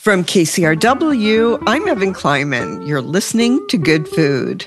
From KCRW, I'm Evan Kleiman. You're listening to Good Food.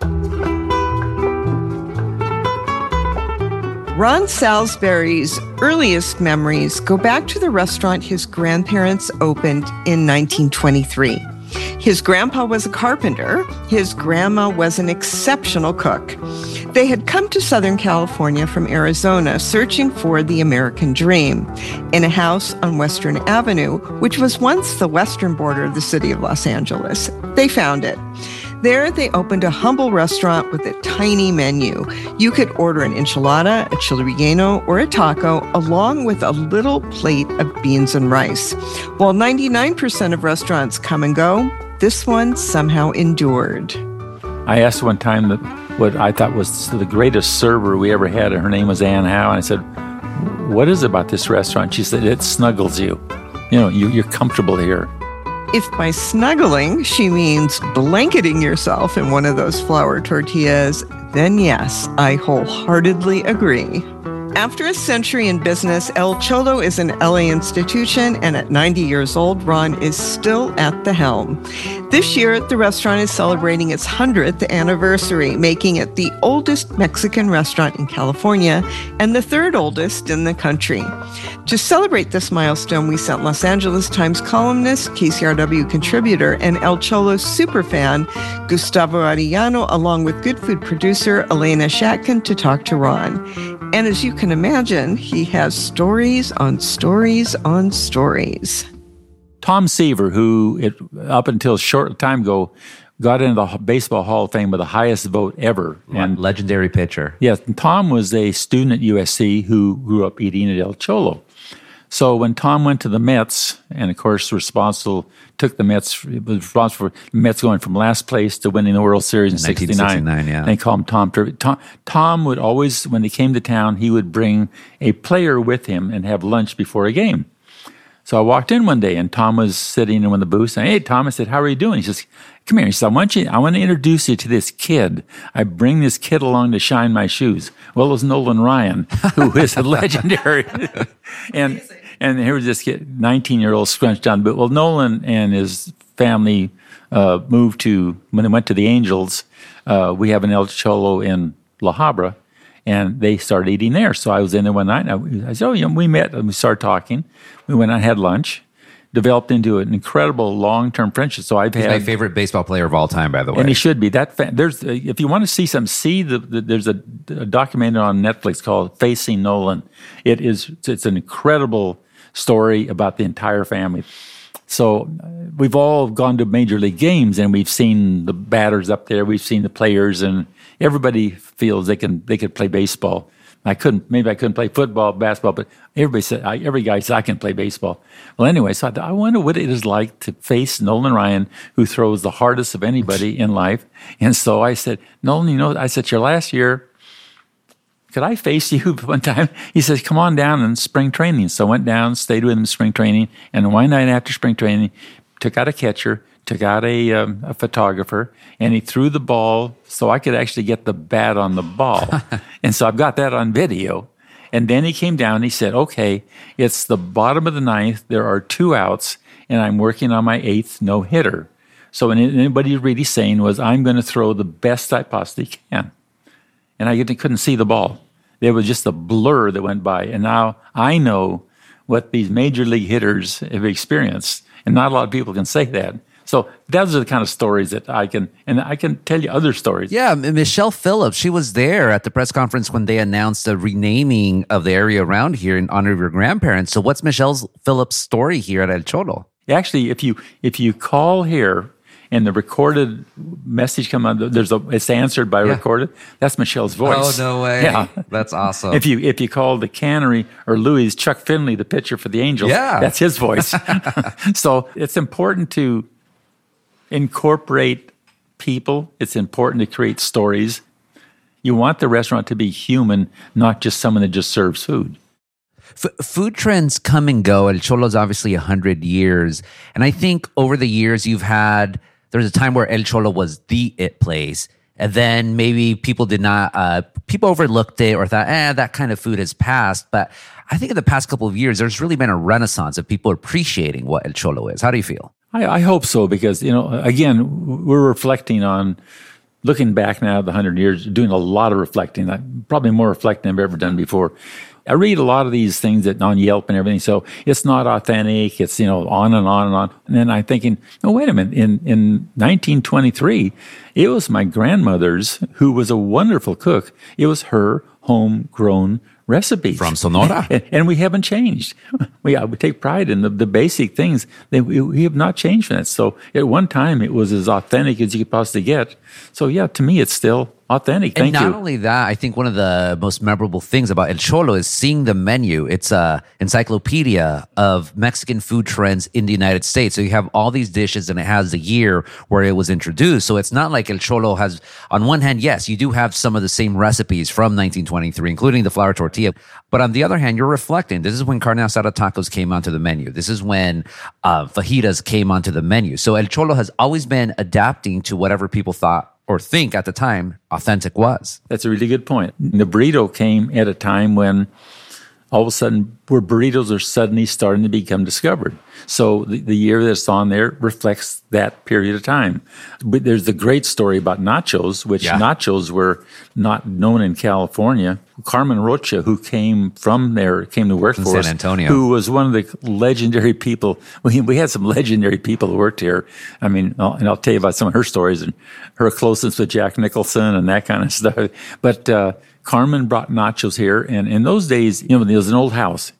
Ron Salisbury's earliest memories go back to the restaurant his grandparents opened in 1923. His grandpa was a carpenter. His grandma was an exceptional cook. They had come to Southern California from Arizona searching for the American dream in a house on Western Avenue, which was once the western border of the city of Los Angeles. They found it. There, they opened a humble restaurant with a tiny menu. You could order an enchilada, a chile relleno, or a taco, along with a little plate of beans and rice. While 99% of restaurants come and go, this one somehow endured. I asked one time what I thought was the greatest server we ever had, and her name was Ann Howe, and I said, "What is it about this restaurant?" She said, "It snuggles you. You're comfortable here." If by snuggling she means blanketing yourself in one of those flour tortillas, then yes, I wholeheartedly agree. After a century in business, El Cholo is an LA institution, and at 90 years old, Ron is still at the helm. This year, the restaurant is celebrating its 100th anniversary, making it the oldest Mexican restaurant in California and the third oldest in the country. To celebrate this milestone, we sent Los Angeles Times columnist, KCRW contributor, and El Cholo superfan, Gustavo Arellano, along with Good Food producer Elena Shatkin, to talk to Ron. And as you can imagine, he has stories on stories on stories. Tom Seaver, who up until a short time ago got into the Baseball Hall of Fame with the highest vote ever. And legendary pitcher. Yes, Tom was a student at USC who grew up eating at El Cholo. So when Tom went to the Mets, and of course was responsible for the Mets going from last place to winning the World Series in 1969. Yeah. They call him Tom. Tom would always, when he came to town, he would bring a player with him and have lunch before a game. So I walked in one day, and Tom was sitting in one of the booths. And, "Hey, Tom," I said, "How are you doing?" He says, "Come here." He said, I want to introduce you to this kid. I bring this kid along to shine my shoes. Well, it was Nolan Ryan, who is a legendary. And here was this kid, 19-year-old scrunched down. But well, Nolan and his family moved to, when they went to the Angels, we have an El Cholo in La Habra, and they started eating there. So I was in there one night, and I said, we met, and we started talking. We went out and had lunch, developed into an incredible long-term friendship. So He's my favorite baseball player of all time, by the way. And he should be. There's if you want to see there's a documentary on Netflix called Facing Nolan. It's an incredible story about the entire family. So we've all gone to major league games, and we've seen the batters up there. We've seen the players, and everybody feels they could play baseball. I couldn't play football, basketball, but every guy says I can play baseball. Well, anyway, so I wonder what it is like to face Nolan Ryan, who throws the hardest of anybody in life. And so I said, "Nolan, I said, your last year, could I face you one time?" He says, "Come on down in spring training." So I went down, stayed with him in spring training, and one night after spring training, took out a catcher, took out a photographer, and he threw the ball so I could actually get the bat on the ball. And so I've got that on video. And then he came down and he said, "Okay, it's the bottom of the ninth. There are 2 outs, and I'm working on my 8th no-hitter." So what he really saying was, I'm going to throw the best I possibly can. And I couldn't see the ball. There was just a blur that went by. And now I know what these major league hitters have experienced. And not a lot of people can say that. So those are the kind of stories that I can tell you other stories. Yeah, Michelle Phillips, she was there at the press conference when they announced the renaming of the area around here in honor of your grandparents. So what's Michelle Phillips' story here at El Cholo? Actually, if you call here and the recorded message come on, it's answered by recorded. That's Michelle's voice. Oh, no way! Yeah, that's awesome. If you call the Cannery or Louis, Chuck Finley, the pitcher for the Angels, that's his voice. So it's important to incorporate people. It's important to create stories. You want the restaurant to be human, not just someone that just serves food. Food trends come and go. El Cholo's obviously 100 years. And I think over the years there was a time where El Cholo was the it place. And then maybe people did not, people overlooked it or thought, that kind of food has passed. But I think in the past couple of years, there's really been a renaissance of people appreciating what El Cholo is. How do you feel? I hope so, because, again, we're reflecting on, looking back now at the 100 years, doing a lot of reflecting, probably more reflecting than I've ever done before. I read a lot of these things that on Yelp and everything, so it's not authentic, it's, on and on and on. And then I'm thinking, wait a minute, in 1923, it was my grandmother's, who was a wonderful cook. It was her homegrown recipes. From Sonora. And we haven't changed. We take pride in the basic things. We have not changed from that. So at one time, it was as authentic as you could possibly get. So yeah, to me, it's still authentic. Thank you. And not only that, I think one of the most memorable things about El Cholo is seeing the menu. It's a encyclopedia of Mexican food trends in the United States. So you have all these dishes, and it has the year where it was introduced. So it's not like El Cholo has, on one hand, yes, you do have some of the same recipes from 1923, including the flour tortilla. But on the other hand, you're reflecting. This is when carne asada tacos came onto the menu. This is when fajitas came onto the menu. So El Cholo has always been adapting to whatever people thought or think at the time authentic was. That's a really good point. The burrito came at a time when all of a sudden, where burritos are suddenly starting to become discovered. So the year that's on there reflects that period of time. But there's the great story about nachos, which nachos were not known in California. Carmen Rocha, who came to work for us, San Antonio, who was one of the legendary people. We had some legendary people who worked here. I mean, and I'll tell you about some of her stories and her closeness with Jack Nicholson and that kind of stuff. But Carmen brought nachos here, and in those days, there was an old house.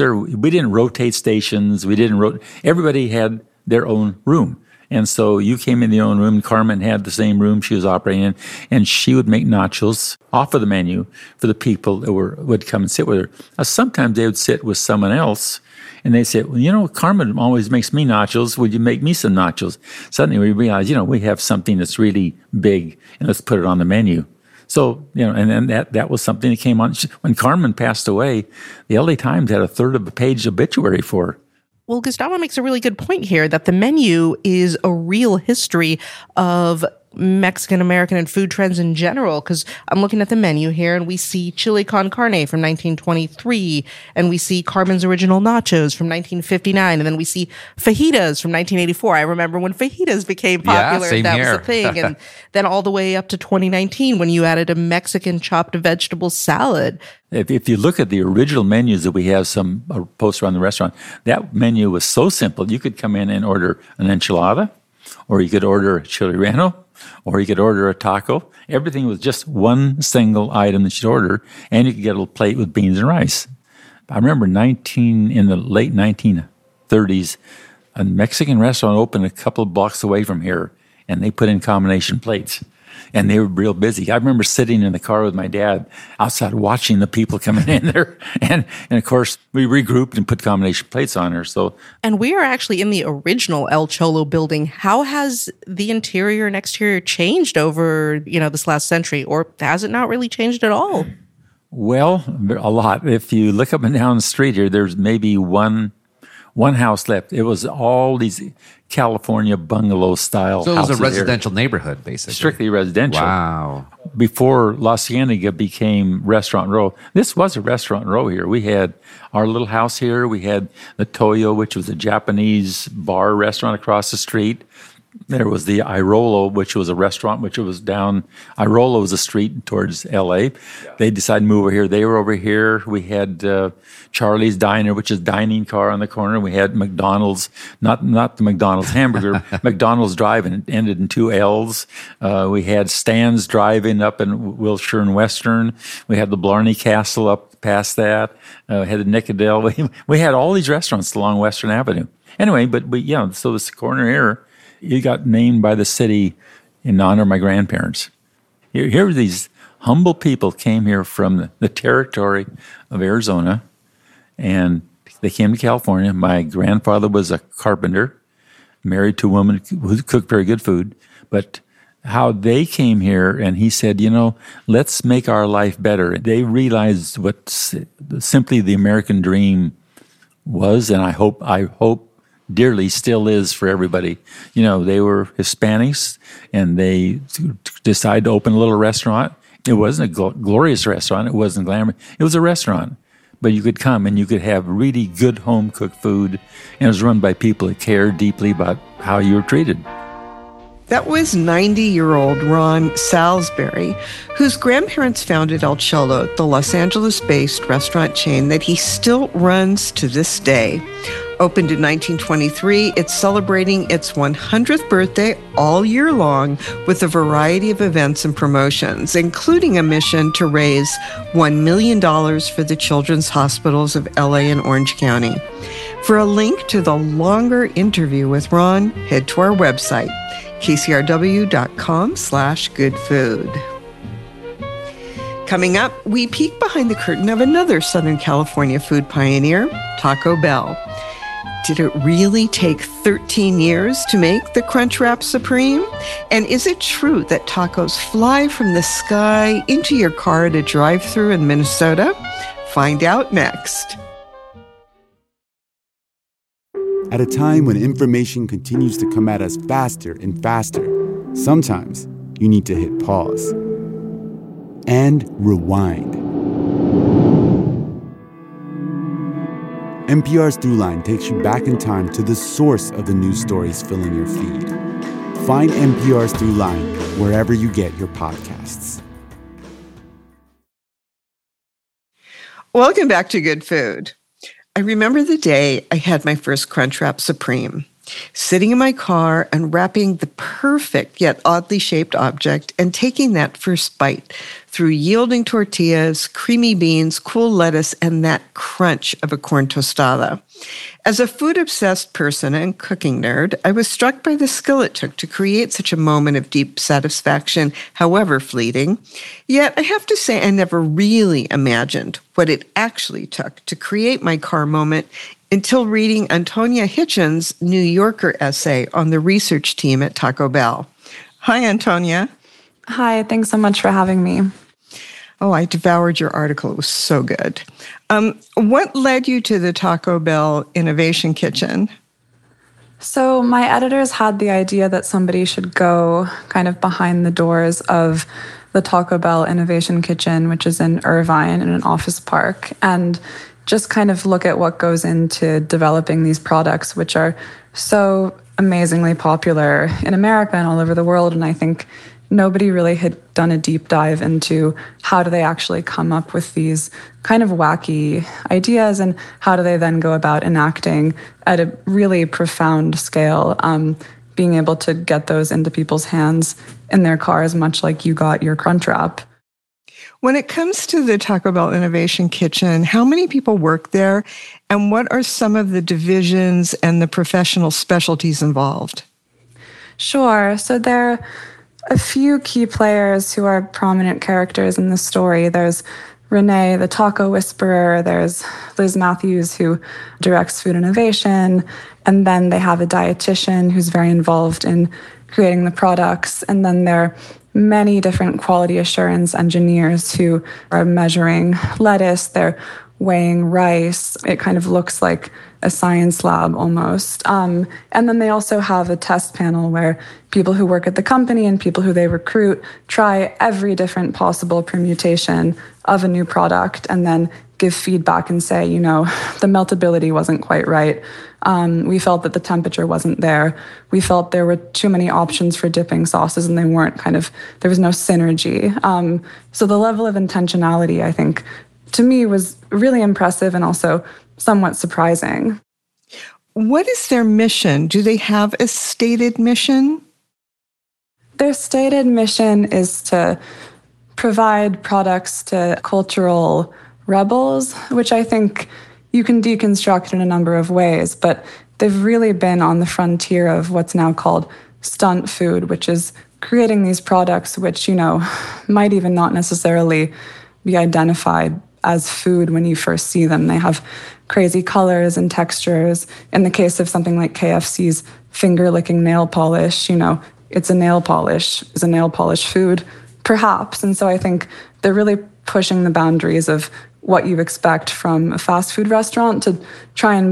We didn't rotate stations. Everybody had their own room. And so you came in your own room. Carmen had the same room she was operating in, and she would make nachos off of the menu for the people that would come and sit with her. Now, sometimes they would sit with someone else, and they said, well, Carmen always makes me nachos. Would you make me some nachos? Suddenly we realized, we have something that's really big, and let's put it on the menu. So, and then that was something that came on. When Carmen passed away, the LA Times had a third of a page obituary for her. Well, Gustavo makes a really good point here that the menu is a real history of Mexican American and food trends in general, because I'm looking at the menu here and we see chili con carne from 1923, and we see Carmen's original nachos from 1959, and then we see fajitas from 1984. I remember when fajitas became popular, same that here. was a thing. And then all the way up to 2019 when you added a Mexican chopped vegetable salad. If you look at the original menus that we have some posts around the restaurant, that menu was so simple. You could come in and order an enchilada, or you could order a chili relleno, or you could order a taco. Everything was just one single item that you'd order, and you could get a little plate with beans and rice. I remember in the late 1930s, a Mexican restaurant opened a couple of blocks away from here, and they put in combination plates. And they were real busy. I remember sitting in the car with my dad outside watching the people coming in there. And of course, we regrouped and put combination plates on her. And we are actually in the original El Cholo building. How has the interior and exterior changed over, this last century? Or has it not really changed at all? Well, a lot. If you look up and down the street here, there's maybe one house left. It was all these California bungalow style houses. So it was a residential neighborhood, basically. Strictly residential. Wow. Before La Cienega became Restaurant Row, this was a Restaurant Row here. We had our little house here. We had the Toyo, which was a Japanese bar restaurant across the street. There was the Irolo, which was a restaurant, which was down. Irolo was a street towards L.A. They decided to move over here. They were over here. We had Charlie's Diner, which is dining car on the corner. We had McDonald's, not the McDonald's hamburger, McDonald's Drive-In. It ended in two L's. We had Stan's Drive-In up in Wilshire and Western. We had the Blarney Castle up past that. We had the Nicodale. We had all these restaurants along Western Avenue. Anyway, so this corner here, it got named by the city in honor of my grandparents. Here were these humble people came here from the territory of Arizona, and they came to California. My grandfather was a carpenter, married to a woman who cooked very good food. But how they came here, and he said, let's make our life better. They realized what simply the American dream was, and I hope dearly, still is for everybody. You know, they were Hispanics and they decided to open a little restaurant. It wasn't a glorious restaurant. It wasn't glamorous. It was a restaurant. But you could come and you could have really good home-cooked food. And it was run by people that cared deeply about how you were treated. That was 90-year-old Ron Salisbury, whose grandparents founded El Cholo, the Los Angeles-based restaurant chain that he still runs to this day. Opened in 1923, it's celebrating its 100th birthday all year long with a variety of events and promotions, including a mission to raise $1 million for the children's hospitals of LA and Orange County. For a link to the longer interview with Ron, head to our website, kcrw.com/goodfood. Coming up, we peek behind the curtain of another Southern California food pioneer, Taco Bell. Did it really take 13 years to make the Crunchwrap Supreme? And is it true that tacos fly from the sky into your car at a drive-thru in Minnesota? Find out next. At a time when information continues to come at us faster and faster, sometimes you need to hit pause and rewind. NPR's Throughline takes you back in time to the source of the news stories filling your feed. Find NPR's Throughline wherever you get your podcasts. Welcome back to Good Food. I remember the day I had my first Crunchwrap Supreme. Sitting in my car, unwrapping the perfect yet oddly shaped object and taking that first bite through yielding tortillas, creamy beans, cool lettuce, and that crunch of a corn tostada. As a food-obsessed person and cooking nerd, I was struck by the skill it took to create such a moment of deep satisfaction, however fleeting. Yet I have to say I never really imagined what it actually took to create my car moment until reading Antonia Hitchens' New Yorker essay on the research team at Taco Bell. Hi, Antonia. Hi, thanks so much for having me. Oh, I devoured your article. It was so good. What led you to the Taco Bell Innovation Kitchen? So my editors had the idea that somebody should go kind of behind the doors of the Taco Bell Innovation Kitchen, which is in Irvine in an office park, and just kind of look at what goes into developing these products, which are so amazingly popular in America and all over the world. And I think nobody really had done a deep dive into how do they actually come up with these kind of wacky ideas and how do they then go about enacting at a really profound scale, being able to get those into people's hands in their cars, much like you got your Crunchwrap. When it comes to the Taco Bell Innovation Kitchen, how many people work there, and what are some of the divisions and the professional specialties involved? Sure. So there are a few key players who are prominent characters in the story. There's Renee, the taco whisperer. There's Liz Matthews, who directs food innovation. And then they have a dietitian who's very involved in creating the products. And then there are many different quality assurance engineers who are measuring lettuce. They're weighing rice. It kind of looks like a science lab almost. And then they also have a test panel where people who work at the company and people who they recruit try every different possible permutation of a new product and then give feedback and say, you know, the meltability wasn't quite right. We felt that the temperature wasn't there. We felt there were too many options for dipping sauces and they weren't there was no synergy. So the level of intentionality, I think, to me was really impressive and also somewhat surprising. What is their mission? Do they have a stated mission? Their stated mission is to provide products to cultural rebels, which I think you can deconstruct in a number of ways, but they've really been on the frontier of what's now called stunt food, which is creating these products which, you know, might even not necessarily be identified as food when you first see them. They have crazy colors and textures. In the case of something like KFC's finger-licking nail polish, you know, it's a nail polish. Is a nail polish food? Perhaps. And so I think they're really pushing the boundaries of what you expect from a fast food restaurant to try and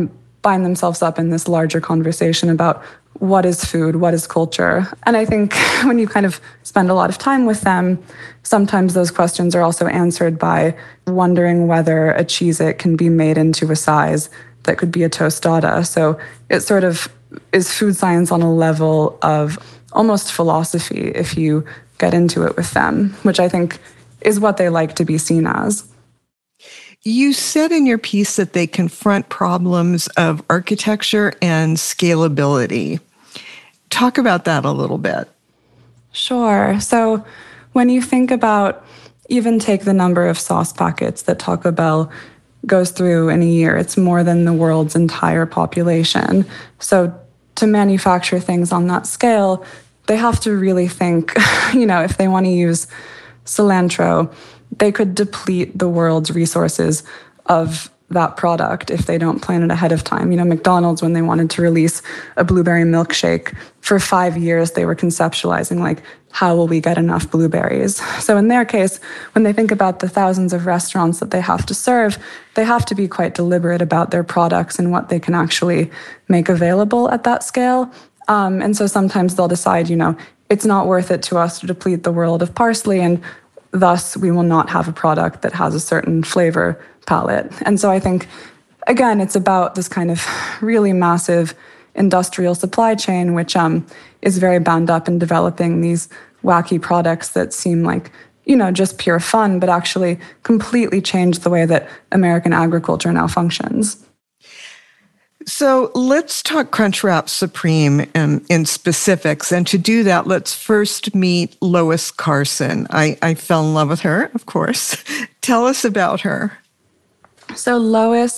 bind themselves up in this larger conversation about what is food, what is culture. And I think when you kind of spend a lot of time with them, sometimes those questions are also answered by wondering whether a Cheez-It can be made into a size that could be a tostada. So it sort of is food science on a level of almost philosophy if you get into it with them, which I think is what they like to be seen as. You said in your piece that they confront problems of architecture and scalability. Talk about that a little bit. Sure. So when you think about, even take the number of sauce packets that Taco Bell goes through in a year, it's more than the world's entire population. So to manufacture things on that scale, they have to really think, if they want to use cilantro, they could deplete the world's resources of that product if they don't plan it ahead of time. McDonald's, when they wanted to release a blueberry milkshake, for 5 years, they were conceptualizing, like, how will we get enough blueberries? So in their case, when they think about the thousands of restaurants that they have to serve, they have to be quite deliberate about their products and what they can actually make available at that scale. And so sometimes they'll decide, it's not worth it to us to deplete the world of parsley, and thus we will not have a product that has a certain flavor palette. And so I think, again, it's about this kind of really massive industrial supply chain, which is very bound up in developing these wacky products that seem like, just pure fun, but actually completely change the way that American agriculture now functions. So let's talk Crunchwrap Supreme in specifics. And to do that, let's first meet Lois Carson. I fell in love with her, of course. Tell us about her. So Lois,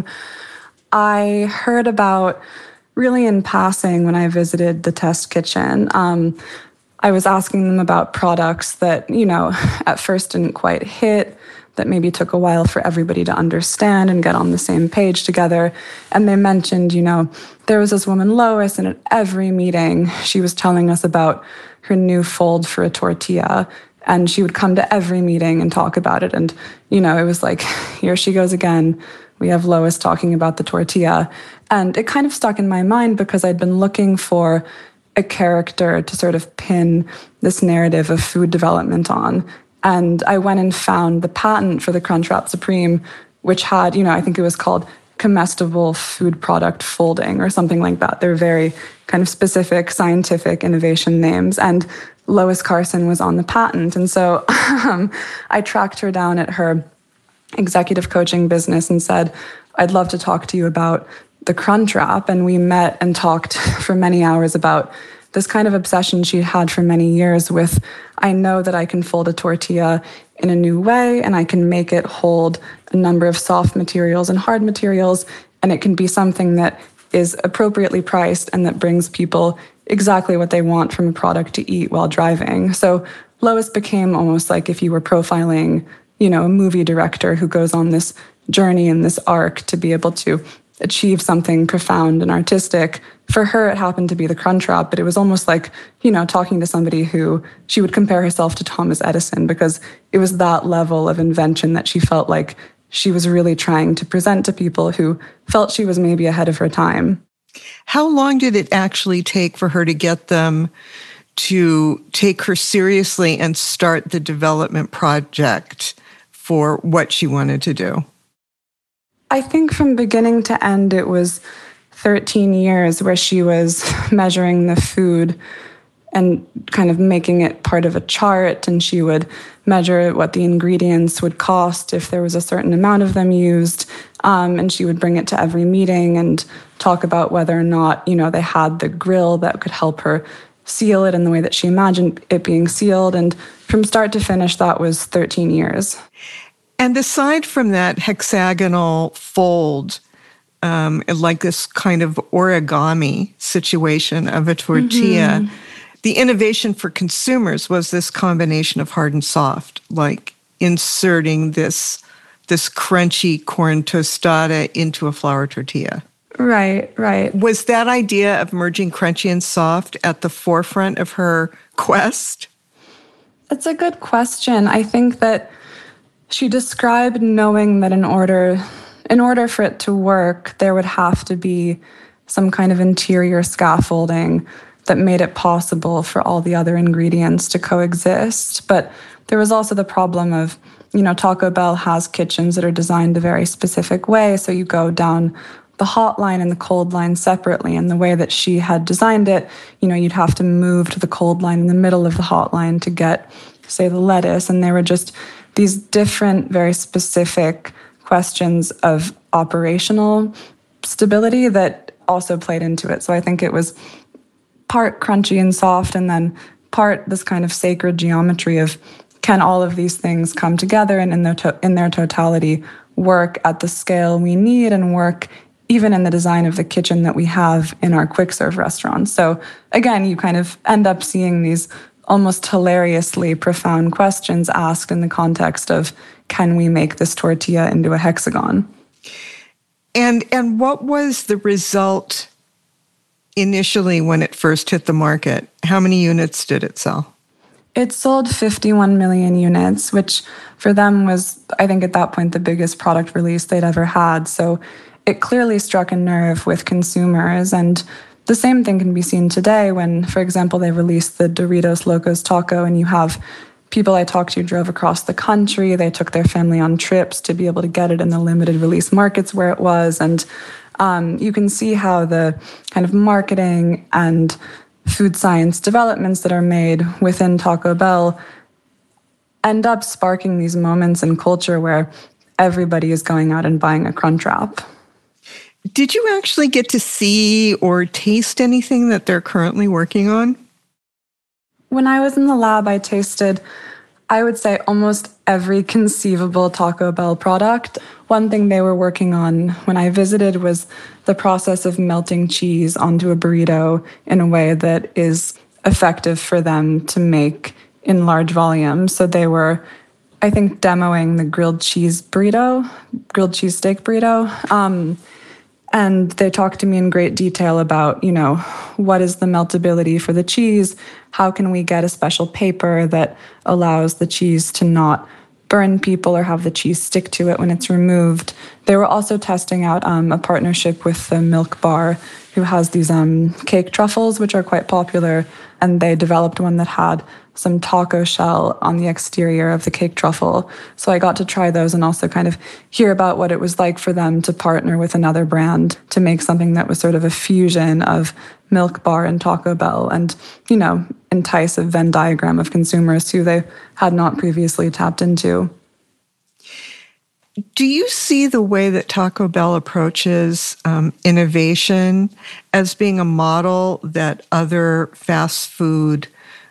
I heard about really in passing when I visited the test kitchen. I was asking them about products that, at first didn't quite hit, that maybe took a while for everybody to understand and get on the same page together. And they mentioned, there was this woman, Lois, and at every meeting, she was telling us about her new fold for a tortilla. And she would come to every meeting and talk about it. And, it was like, here she goes again. We have Lois talking about the tortilla. And it kind of stuck in my mind because I'd been looking for a character to sort of pin this narrative of food development on. And I went and found the patent for the Crunchwrap Supreme, which had, I think it was called comestible food product folding or something like that. They're very kind of specific scientific innovation names. And Lois Carson was on the patent. And so I tracked her down at her executive coaching business and said, I'd love to talk to you about the Crunchwrap. And we met and talked for many hours about this kind of obsession she had for many years with, I know that I can fold a tortilla in a new way and I can make it hold a number of soft materials and hard materials, and it can be something that is appropriately priced and that brings people exactly what they want from a product to eat while driving. So Lois became almost like if you were profiling, a movie director who goes on this journey and this arc to be able to achieve something profound and artistic. For her, it happened to be the Crunchwrap, but it was almost like, talking to somebody who she would compare herself to Thomas Edison, because it was that level of invention that she felt like she was really trying to present to people who felt she was maybe ahead of her time. How long did it actually take for her to get them to take her seriously and start the development project for what she wanted to do? I think from beginning to end, it was 13 years where she was measuring the food and kind of making it part of a chart. And she would measure what the ingredients would cost if there was a certain amount of them used. And she would bring it to every meeting and talk about whether or not, they had the grill that could help her seal it in the way that she imagined it being sealed. And from start to finish, that was 13 years. And aside from that hexagonal fold, like this kind of origami situation of a tortilla, the innovation for consumers was this combination of hard and soft, like inserting this crunchy corn tostada into a flour tortilla. Right. Was that idea of merging crunchy and soft at the forefront of her quest? It's a good question. I think that she described knowing that in order in order for it to work, there would have to be some kind of interior scaffolding that made it possible for all the other ingredients to coexist. But there was also the problem of, Taco Bell has kitchens that are designed a very specific way. So you go down the hot line and the cold line separately. And the way that she had designed it, you'd have to move to the cold line in the middle of the hot line to get, say, the lettuce. And there were just these different, very specific questions of operational stability that also played into it. So I think it was part crunchy and soft, and then part this kind of sacred geometry of, can all of these things come together and in their totality work at the scale we need and work even in the design of the kitchen that we have in our quick serve restaurants. So again, you kind of end up seeing these almost hilariously profound questions asked in the context of, can we make this tortilla into a hexagon? And what was the result initially when it first hit the market? How many units did it sell? It sold 51 million units, which for them was, I think at that point, the biggest product release they'd ever had. So it clearly struck a nerve with consumers. And the same thing can be seen today when, for example, they released the Doritos Locos Taco, and you have people I talked to drove across the country. They took their family on trips to be able to get it in the limited release markets where it was. And you can see how the kind of marketing and food science developments that are made within Taco Bell end up sparking these moments in culture where everybody is going out and buying a Crunchwrap. Did you actually get to see or taste anything that they're currently working on? When I was in the lab, I tasted, I would say, almost every conceivable Taco Bell product. One thing they were working on when I visited was the process of melting cheese onto a burrito in a way that is effective for them to make in large volumes. So they were, I think, demoing the grilled cheese steak burrito. And they talked to me in great detail about, what is the meltability for the cheese? How can we get a special paper that allows the cheese to not burn people or have the cheese stick to it when it's removed? They were also testing out a partnership with the Milk Bar, who has these cake truffles, which are quite popular. And they developed one that had some taco shell on the exterior of the cake truffle. So I got to try those and also kind of hear about what it was like for them to partner with another brand to make something that was sort of a fusion of Milk Bar and Taco Bell and, entice a Venn diagram of consumers who they had not previously tapped into. Do you see the way that Taco Bell approaches innovation as being a model that other fast food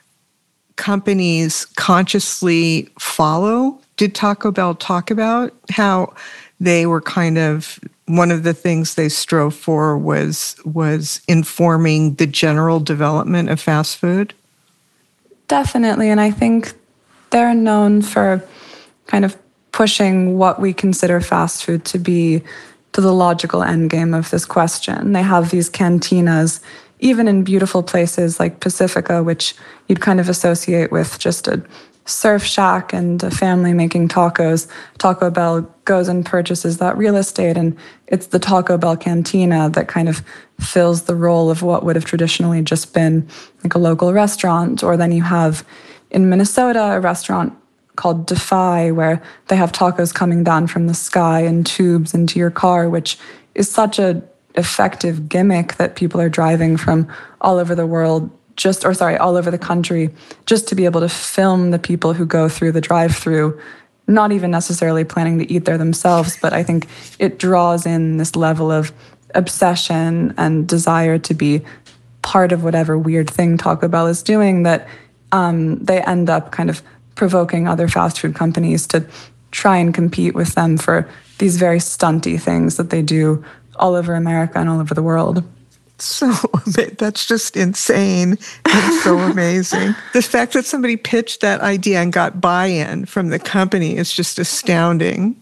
companies consciously follow? Did Taco Bell talk about how they were kind of, one of the things they strove for was informing the general development of fast food? Definitely. And I think they're known for kind of pushing what we consider fast food to be to the logical endgame of this question. They have these cantinas, even in beautiful places like Pacifica, which you'd kind of associate with just a surf shack and a family making tacos. Taco Bell goes and purchases that real estate, and it's the Taco Bell cantina that kind of fills the role of what would have traditionally just been like a local restaurant. Or then you have in Minnesota a restaurant called Defy, where they have tacos coming down from the sky in tubes into your car, which is such a effective gimmick that people are driving from all over the world, all over the country, just to be able to film the people who go through the drive-through, not even necessarily planning to eat there themselves, but I think it draws in this level of obsession and desire to be part of whatever weird thing Taco Bell is doing that they end up kind of provoking other fast food companies to try and compete with them for these very stunty things that they do all over America and all over the world. So that's just insane and so amazing. The fact that somebody pitched that idea and got buy-in from the company is just astounding.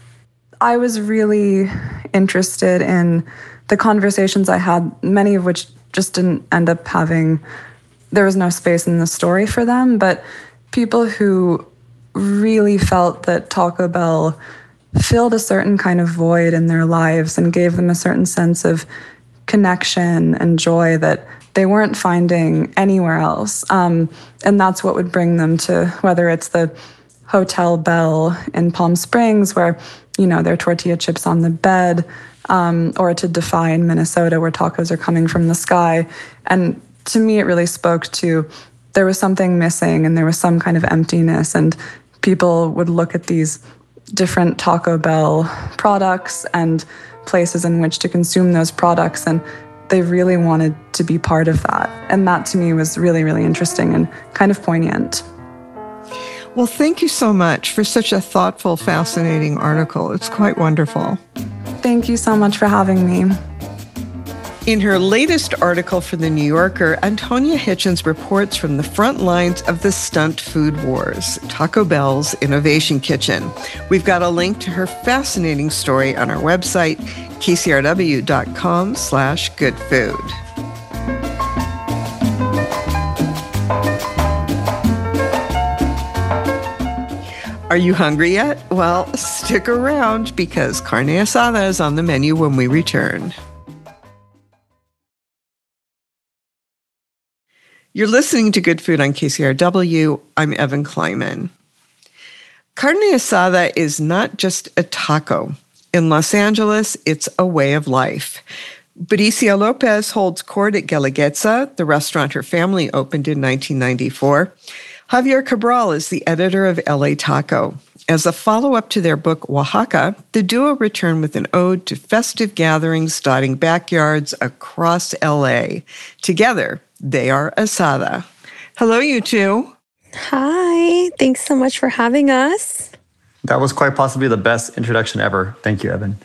I was really interested in the conversations I had, many of which just didn't end up having, there was no space in the story for them, but people who really felt that Taco Bell filled a certain kind of void in their lives and gave them a certain sense of connection and joy that they weren't finding anywhere else. And that's what would bring them to, whether it's the Hotel Bell in Palm Springs, where, there are tortilla chips on the bed, or to Defy in Minnesota, where tacos are coming from the sky. And to me, it really spoke to, there was something missing and there was some kind of emptiness, and people would look at these different Taco Bell products and places in which to consume those products, and they really wanted to be part of that. And that to me was really, really interesting and kind of poignant. Well, thank you so much for such a thoughtful, fascinating article. It's quite wonderful. Thank you so much for having me. In her latest article for The New Yorker, Antonia Hitchens reports from the front lines of the stunt food wars, Taco Bell's Innovation Kitchen. We've got a link to her fascinating story on our website, kcrw.com/goodfood. Are you hungry yet? Well, stick around because carne asada is on the menu when we return. You're listening to Good Food on KCRW. I'm Evan Kleiman. Carne asada is not just a taco. In Los Angeles, it's a way of life. Bricia Lopez holds court at Guelaguetza, the restaurant her family opened in 1994. Javier Cabral is the editor of LA Taco. As a follow-up to their book, Oaxaca, the duo return with an ode to festive gatherings dotting backyards across LA. Together, they are asada. Hello, you two. Hi. Thanks so much for having us. That was quite possibly the best introduction ever. Thank you, Evan.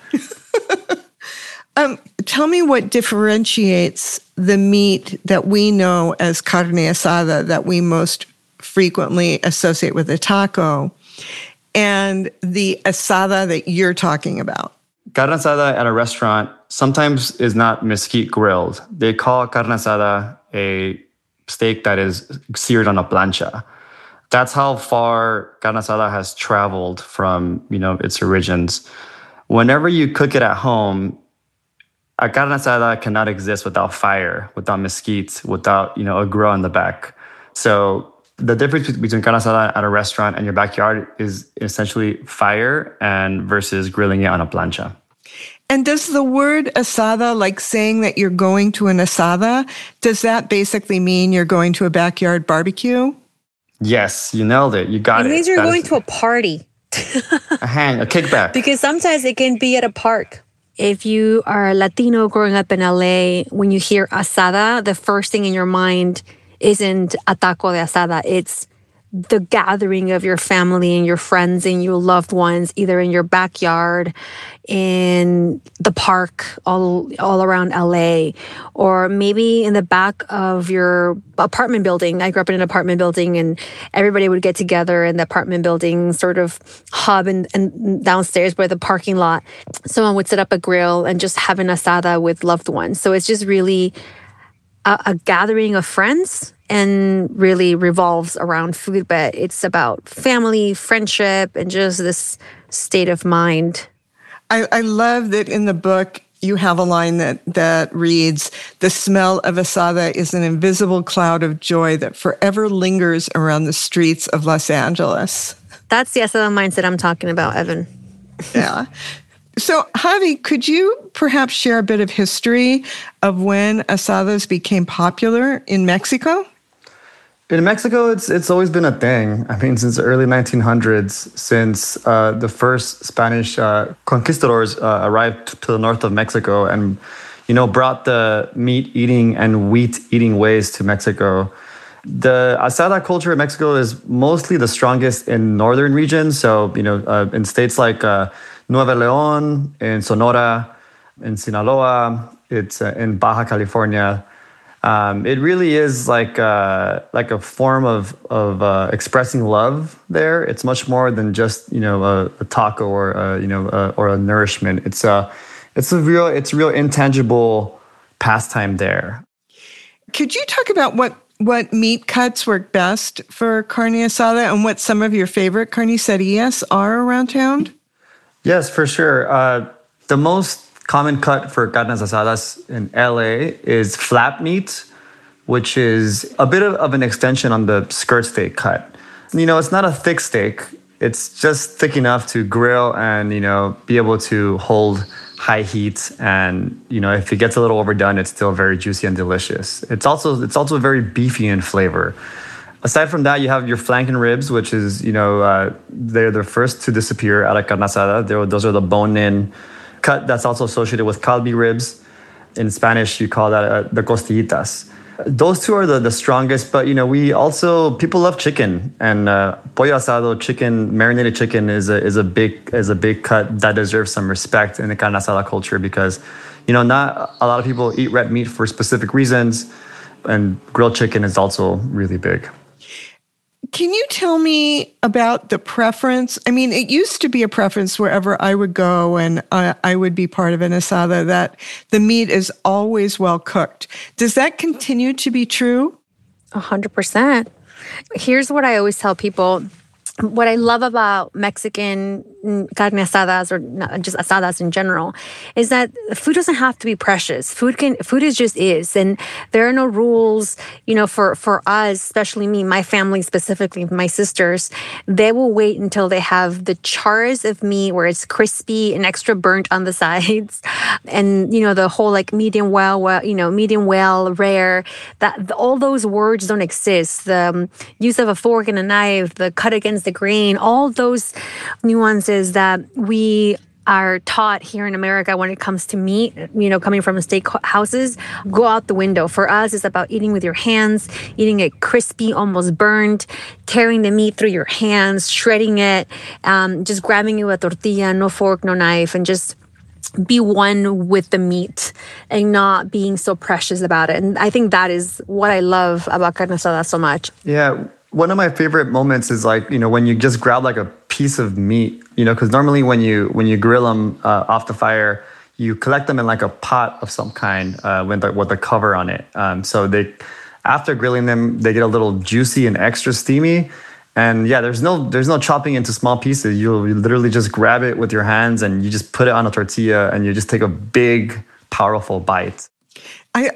Tell me what differentiates the meat that we know as carne asada that we most frequently associate with a taco and the asada that you're talking about. Carne asada at a restaurant sometimes is not mesquite grilled. They call carne asada a steak that is seared on a plancha. That's how far carne asada has traveled from, its origins. Whenever you cook it at home, a carne asada cannot exist without fire, without mesquite, without, a grill in the back. So the difference between carne asada at a restaurant and your backyard is essentially fire and versus grilling it on a plancha. And does the word asada, like saying that you're going to an asada, does that basically mean you're going to a backyard barbecue? Yes, you nailed it. You got it. It means you're going to a party. A kickback. Because sometimes it can be at a park. If you are Latino growing up in LA, when you hear asada, the first thing in your mind isn't a taco de asada. It's the gathering of your family and your friends and your loved ones, either in your backyard, in the park, all around LA, or maybe in the back of your apartment building. I grew up in an apartment building, and everybody would get together in the apartment building sort of hub and downstairs by the parking lot. Someone would set up a grill and just have an asada with loved ones. So it's just really a gathering of friends and really revolves around food, but it's about family, friendship, and just this state of mind. I love that in the book you have a line that reads, "The smell of asada is an invisible cloud of joy that forever lingers around the streets of Los Angeles." That's the asada mindset I'm talking about, Evan. Yeah. So, Javi, could you perhaps share a bit of history of when asadas became popular in Mexico? In Mexico, it's always been a thing. I mean, since the early 1900s, since the first Spanish conquistadors arrived to the north of Mexico and, brought the meat-eating and wheat-eating ways to Mexico. The asada culture in Mexico is mostly the strongest in northern regions. So, in states like Nuevo León, in Sonora, in Sinaloa, it's in Baja California. It really is like a form of expressing love there. It's much more than just a taco or or a nourishment. It's a real intangible pastime there. Could you talk about what meat cuts work best for carne asada and what some of your favorite carnicerías are around town? Yes, for sure. The most common cut for carnes asadas in LA is flap meat, which is a bit of an extension on the skirt steak cut. It's not a thick steak. It's just thick enough to grill and, be able to hold high heat. And, if it gets a little overdone, it's still very juicy and delicious. It's also very beefy in flavor. Aside from that, you have your flank and ribs, which is, they're the first to disappear out of carne asada. Those are the bone-in cut that's also associated with calbi ribs. In Spanish, you call that the costillitas. Those two are the strongest, but people love chicken, and pollo asado, marinated chicken is a big cut that deserves some respect in the carne asada culture because not a lot of people eat red meat for specific reasons, and grilled chicken is also really big. Can you tell me about the preference? I mean, it used to be a preference wherever I would go and I would be part of an asada that the meat is always well cooked. Does that continue to be true? 100%. Here's what I always tell people. What I love about Mexican carne asadas, or just asadas in general, is that food doesn't have to be precious. Food is, and there are no rules. For us, especially me, my family specifically, my sisters, they will wait until they have the chars of meat where it's crispy and extra burnt on the sides, and the whole medium well, medium well, rare. That all those words don't exist. The use of a fork and a knife, the cut against the grain, all those nuances that we are taught here in America when it comes to meat, coming from steak houses, go out the window. For us, it's about eating with your hands, eating it crispy, almost burned, tearing the meat through your hands, shredding it, just grabbing it with a tortilla, no fork, no knife, and just be one with the meat and not being so precious about it. And I think that is what I love about carne asada so much. Yeah. One of my favorite moments is when you just grab a piece of meat, because normally when you grill them off the fire, you collect them in a pot of some kind with a cover on it. So after grilling them, they get a little juicy and extra steamy. And yeah, there's no chopping into small pieces. You literally just grab it with your hands and you just put it on a tortilla and you just take a big, powerful bite. I'm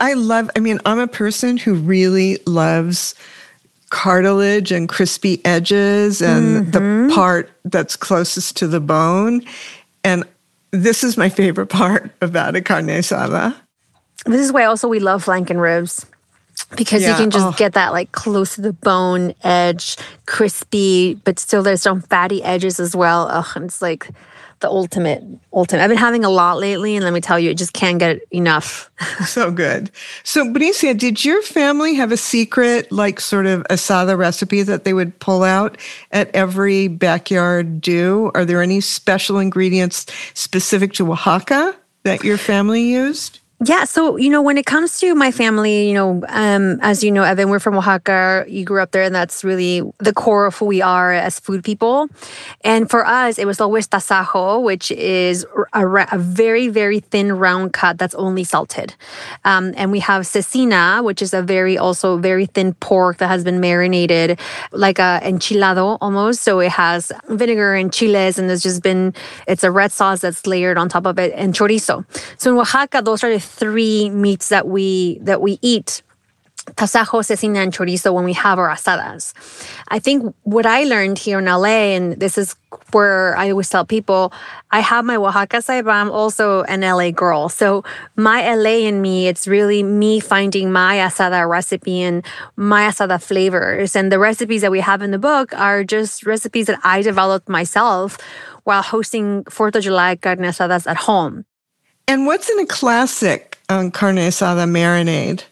a person who really loves cartilage and crispy edges and the part that's closest to the bone. And this is my favorite part about a carne asada. This is why also we love flank and ribs, because you can just get that close to the bone edge, crispy, but still there's some fatty edges as well. It's the ultimate. I've been having a lot lately, and let me tell you, it just can't get enough. So good. So, Benicia, did your family have a secret, sort of asada recipe that they would pull out at every backyard do? Are there any special ingredients specific to Oaxaca that your family used? Yeah. So, when it comes to my family, as you know, Evan, we're from Oaxaca. You grew up there, and that's really the core of who we are as food people. And for us, it was always tasajo, which is a very, very thin round cut that's only salted. And we have cecina, which is also very thin pork that has been marinated like a enchilado almost. So it has vinegar and chiles, and it's a red sauce that's layered on top of it, and chorizo. So in Oaxaca, those are the three meats that we eat: tasajo, cecina, and chorizo when we have our asadas. I think what I learned here in LA, and this is where I always tell people, I have my Oaxaca side, but I'm also an LA girl. So my LA in me, it's really me finding my asada recipe and my asada flavors. And the recipes that we have in the book are just recipes that I developed myself while hosting 4th of July carne asadas at home. And what's in a classic carne asada marinade?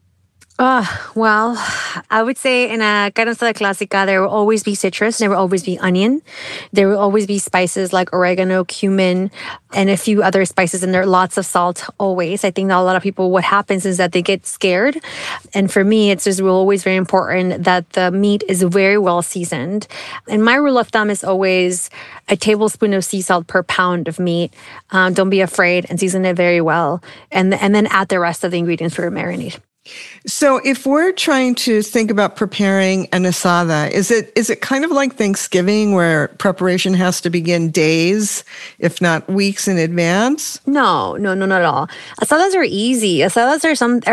Well, I would say in a carne asada clásica, there will always be citrus, there will always be onion, there will always be spices like oregano, cumin, and a few other spices, and there are lots of salt always. I think that a lot of people, what happens is that they get scared. And for me, it's just always very important that the meat is very well seasoned. And my rule of thumb is always a tablespoon of sea salt per pound of meat. Don't be afraid, and season it very well. And then add the rest of the ingredients for your marinade. So if we're trying to think about preparing an asada, is it kind of like Thanksgiving where preparation has to begin days, if not weeks in advance? No, not at all. Asadas are easy. Asadas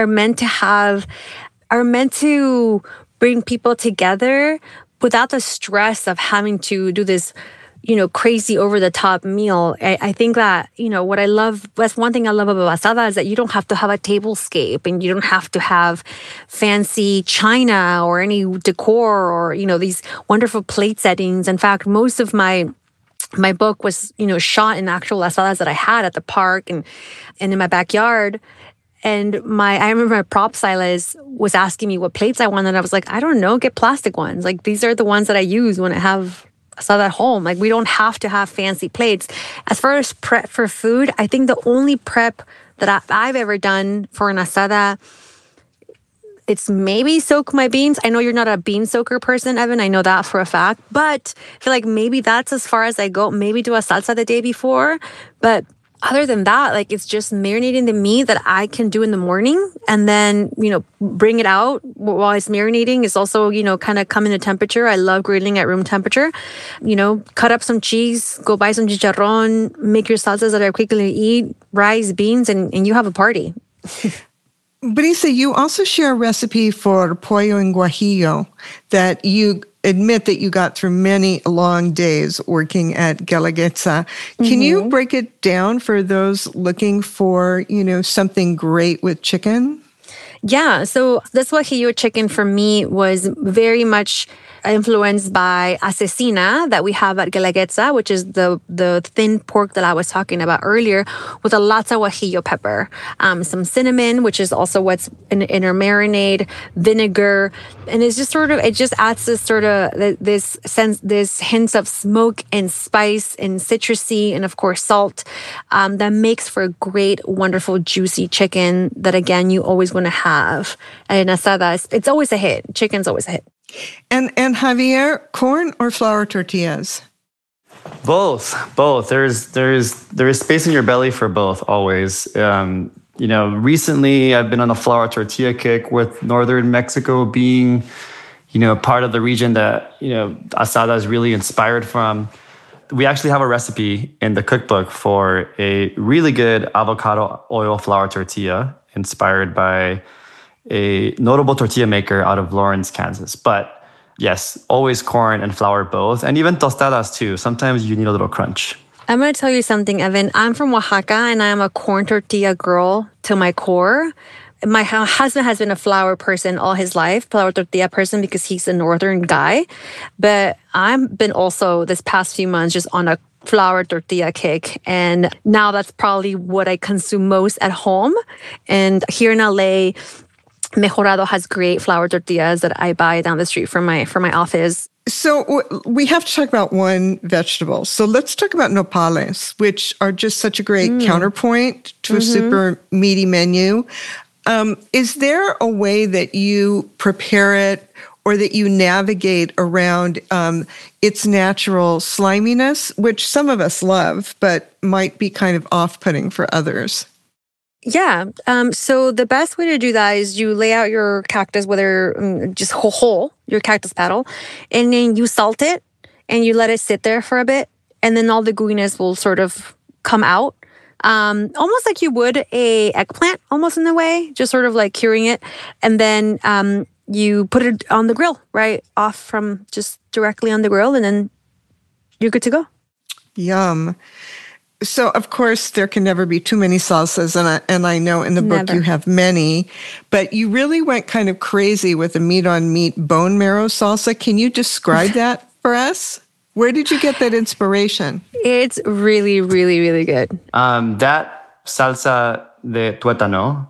are meant to bring people together without the stress of having to do this, crazy over the top meal. I think that, that's one thing I love about asada is that you don't have to have a tablescape and you don't have to have fancy china or any decor or, these wonderful plate settings. In fact, most of my book was, shot in actual asadas that I had at the park and in my backyard. And I remember my prop stylist was asking me what plates I wanted. I was like, I don't know, get plastic ones. Like, these are the ones that I use when I have asada at home. Like, we don't have to have fancy plates. As far as prep for food, I think the only prep that I've ever done for an asada, it's maybe soak my beans. I know you're not a bean soaker person, Evan. I know that for a fact. But I feel like maybe that's as far as I go. Maybe do a salsa the day before. But other than that, like, it's just marinating the meat that I can do in the morning and then, bring it out while it's marinating. It's also, kind of coming to temperature. I love grilling at room temperature. Cut up some cheese, go buy some chicharrón, make your salsas that are quickly to eat, rice, beans, and you have a party. Brisa, you also share a recipe for pollo en guajillo that you admit that you got through many long days working at Guelaguetza. Can you break it down for those looking for, something great with chicken? Yeah, so this guajillo chicken for me was very much influenced by asesina that we have at Guelaguetza, which is the thin pork that I was talking about earlier, with a lots of guajillo pepper, some cinnamon, which is also what's in our marinade, vinegar, and it just adds this sort of this hints of smoke and spice and citrusy, and of course salt, that makes for a great, wonderful, juicy chicken that again you always want to have. And asada, it's always a hit. Chicken's always a hit. And Javier, corn or flour tortillas? Both. There is space in your belly for both always. Recently I've been on a flour tortilla kick with northern Mexico being, part of the region that, asada is really inspired from. We actually have a recipe in the cookbook for a really good avocado oil flour tortilla inspired by a notable tortilla maker out of Lawrence, Kansas. But yes, always corn and flour both, and even tostadas too. Sometimes you need a little crunch. I'm going to tell you something, Evan. I'm from Oaxaca, and I'm a corn tortilla girl to my core. My husband has been a flour person all his life, flour tortilla person, because he's a northern guy. But I've been also this past few months just on a flour tortilla kick. And now that's probably what I consume most at home. And here in LA, Mejorado has great flour tortillas that I buy down the street from my office. So we have to talk about one vegetable. So let's talk about nopales, which are just such a great counterpoint to a super meaty menu. Is there a way that you prepare it or that you navigate around its natural sliminess, which some of us love, but might be kind of off-putting for others? Yeah. So the best way to do that is you lay out your cactus, whether just whole, your cactus petal, and then you salt it and you let it sit there for a bit. And then all the gooiness will sort of come out. Almost like you would a eggplant, almost in a way, just sort of like curing it. And then you put it on the grill, right off from just directly on the grill, and then you're good to go. Yum. So, of course, there can never be too many salsas, and I know in the book you have many, but you really went kind of crazy with the meat-on-meat bone marrow salsa. Can you describe that for us? Where did you get that inspiration? It's really, really, really good. That salsa de tuétano,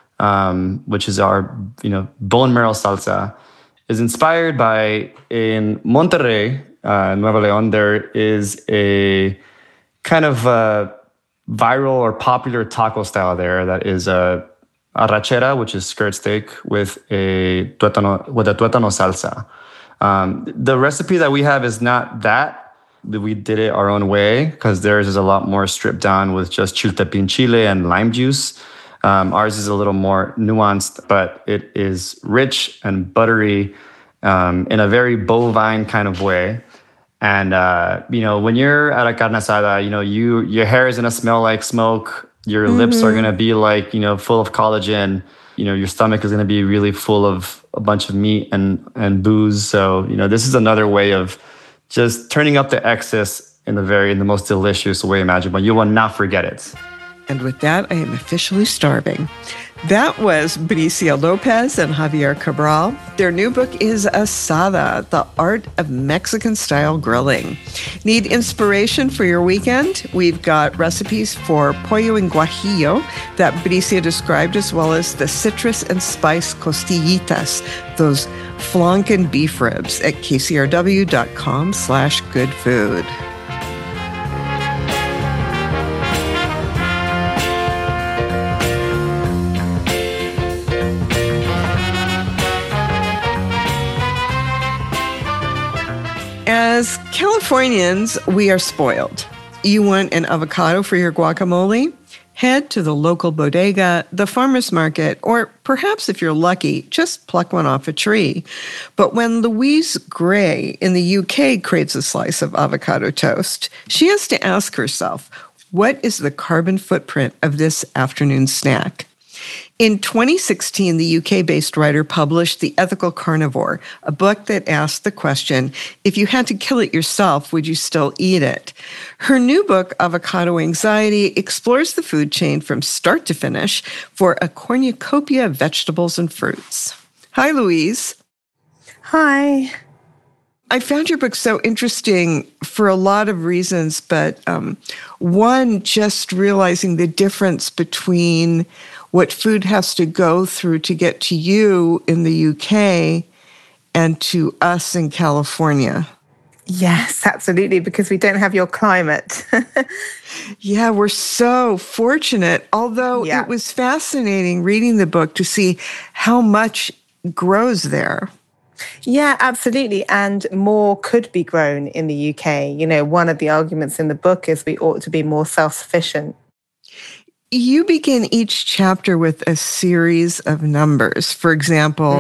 which is our bone marrow salsa, is inspired by, in Monterrey, Nuevo León, there is a kind of viral or popular taco style there that is a arrachera, which is skirt steak, with a tuétano salsa. The recipe that we have is not that. We did it our own way because theirs is a lot more stripped down with just chiltepín chile and lime juice. Ours is a little more nuanced, but it is rich and buttery in a very bovine kind of way. And, when you're at a carne asada, your hair is going to smell like smoke. Your lips are going to be like, full of collagen. Your stomach is going to be really full of a bunch of meat and booze. So, this is another way of just turning up the excess in the most delicious way imaginable. You will not forget it. And with that, I am officially starving. That was Bricia Lopez and Javier Cabral. Their new book is Asada, The Art of Mexican-Style Grilling. Need inspiration for your weekend? We've got recipes for pollo en guajillo that Bricia described, as well as the citrus and spice costillitas, those flanken beef ribs at kcrw.com/goodfood. As Californians, we are spoiled. You want an avocado for your guacamole? Head to the local bodega, the farmer's market, or perhaps if you're lucky, just pluck one off a tree. But when Louise Gray in the UK craves a slice of avocado toast, she has to ask herself, what is the carbon footprint of this afternoon snack? In 2016, the UK-based writer published The Ethical Carnivore, a book that asked the question, if you had to kill it yourself, would you still eat it? Her new book, Avocado Anxiety, explores the food chain from start to finish for a cornucopia of vegetables and fruits. Hi, Louise. Hi. I found your book so interesting for a lot of reasons, but one, just realizing the difference between what food has to go through to get to you in the UK and to us in California. Yes, absolutely, because we don't have your climate. Yeah, we're so fortunate, although It was fascinating reading the book to see how much grows there. Yeah, absolutely. And more could be grown in the UK. One of the arguments in the book is we ought to be more self-sufficient. You begin each chapter with a series of numbers. For example,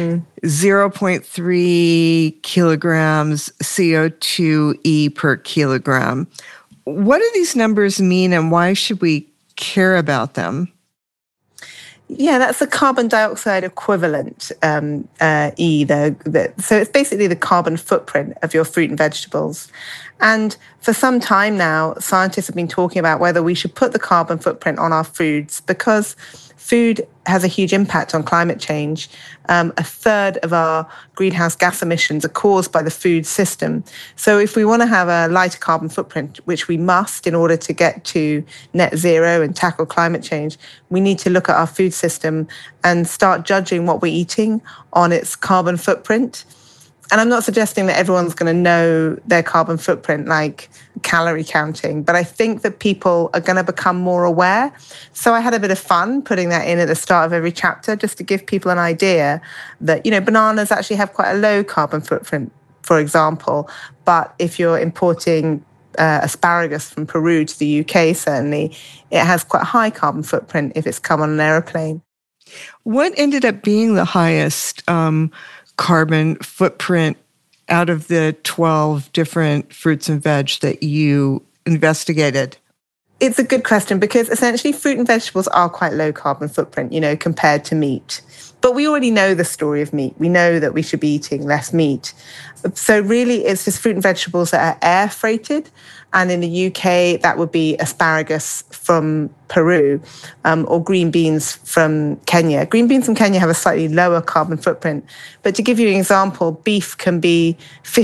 0.3 kilograms CO2e per kilogram. What do these numbers mean and why should we care about them? Yeah, that's the carbon dioxide equivalent, E. So it's basically the carbon footprint of your fruit and vegetables. And for some time now, scientists have been talking about whether we should put the carbon footprint on our foods because food has a huge impact on climate change. A third of our greenhouse gas emissions are caused by the food system. So if we want to have a lighter carbon footprint, which we must in order to get to net zero and tackle climate change, we need to look at our food system and start judging what we're eating on its carbon footprint. And I'm not suggesting that everyone's going to know their carbon footprint, like calorie counting, but I think that people are going to become more aware. So I had a bit of fun putting that in at the start of every chapter just to give people an idea that, bananas actually have quite a low carbon footprint, for example. But if you're importing asparagus from Peru to the UK, certainly, it has quite a high carbon footprint if it's come on an aeroplane. What ended up being the highest carbon footprint out of the 12 different fruits and veg that you investigated? It's a good question because essentially fruit and vegetables are quite low carbon footprint, compared to meat. But we already know the story of meat. We know that we should be eating less meat. So really it's just fruit and vegetables that are air freighted. And in the UK, that would be asparagus from Peru or green beans from Kenya. Green beans from Kenya have a slightly lower carbon footprint. But to give you an example, beef can be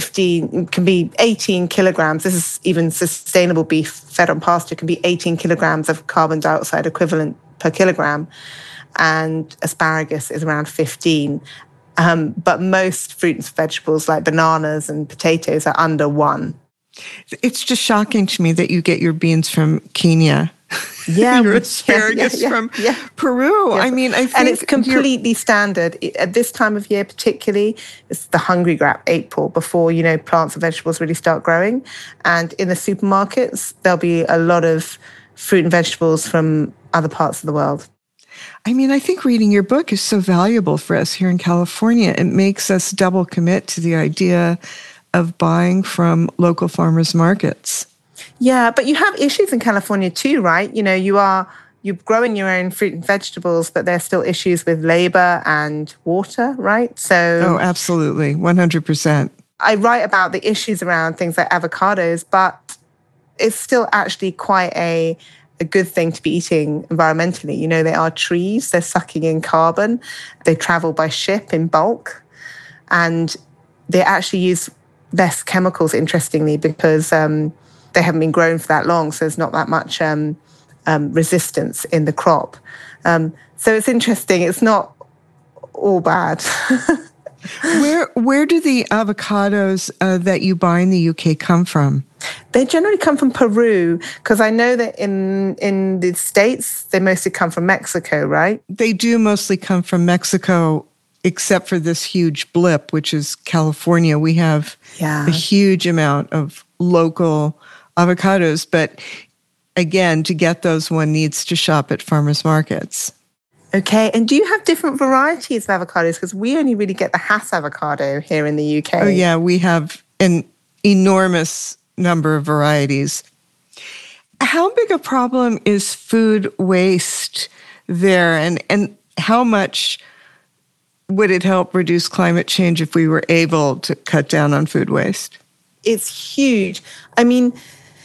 18 kilograms. This is even sustainable beef fed on pasture can be 18 kilograms of carbon dioxide equivalent per kilogram. And asparagus is around 15. But most fruits and vegetables like bananas and potatoes are under 1. It's just shocking to me that you get your beans from Kenya. Yeah, your asparagus from Peru. Yeah. I mean, I think and it's completely standard at this time of year, particularly. It's the hungry gap, April, before plants and vegetables really start growing. And in the supermarkets, there'll be a lot of fruit and vegetables from other parts of the world. I mean, I think reading your book is so valuable for us here in California. It makes us double commit to the idea of buying from local farmers markets. Yeah, but you have issues in California too, right? You know, you're growing your own fruit and vegetables, but there's still issues with labor and water, right? Oh, absolutely. 100%. I write about the issues around things like avocados, but it's still actually quite a good thing to be eating environmentally. You know, they are trees, they're sucking in carbon, they travel by ship in bulk, and they actually use less chemicals, interestingly, because they haven't been grown for that long, so there's not that much resistance in the crop. So it's interesting. It's not all bad. Where do the avocados that you buy in the UK come from? They generally come from Peru, because I know that in the States, they mostly come from Mexico, right? They do mostly come from Mexico, except for this huge blip, which is California. We have a huge amount of local avocados, but again, to get those, one needs to shop at farmers markets. Okay, and do you have different varieties of avocados? Because we only really get the Hass avocado here in the UK. Oh yeah, we have an enormous number of varieties. How big a problem is food waste there, and how much would it help reduce climate change if we were able to cut down on food waste? It's huge. I mean,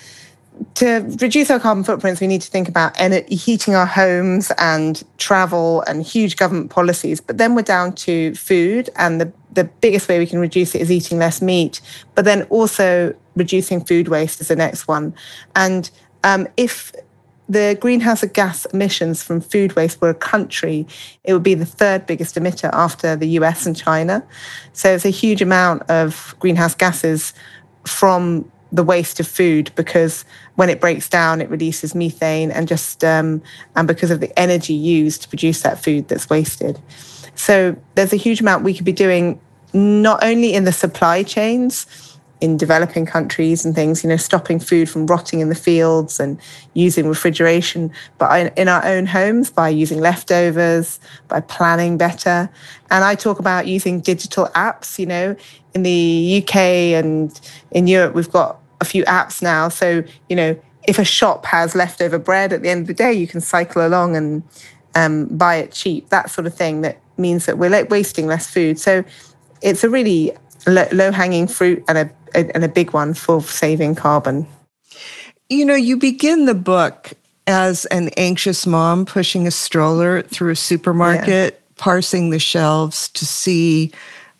to reduce our carbon footprints, we need to think about heating our homes and travel and huge government policies. But then we're down to food, and the biggest way we can reduce it is eating less meat. But then also reducing food waste is the next one. And if the greenhouse gas emissions from food waste were a country, it would be the third biggest emitter after the US and China. So it's a huge amount of greenhouse gases from the waste of food, because when it breaks down, it releases methane, and just and because of the energy used to produce that food that's wasted. So there's a huge amount we could be doing, not only in the supply chains in developing countries and things, you know, stopping food from rotting in the fields and using refrigeration, but in our own homes by using leftovers, by planning better. And I talk about using digital apps. You know, in the UK and in Europe, we've got a few apps now. So, you know, if a shop has leftover bread at the end of the day, you can cycle along and buy it cheap, that sort of thing. That means that we're wasting less food. So it's a really low-hanging fruit and a big one for saving carbon. You know, you begin the book as an anxious mom pushing a stroller through a supermarket, parsing the shelves to see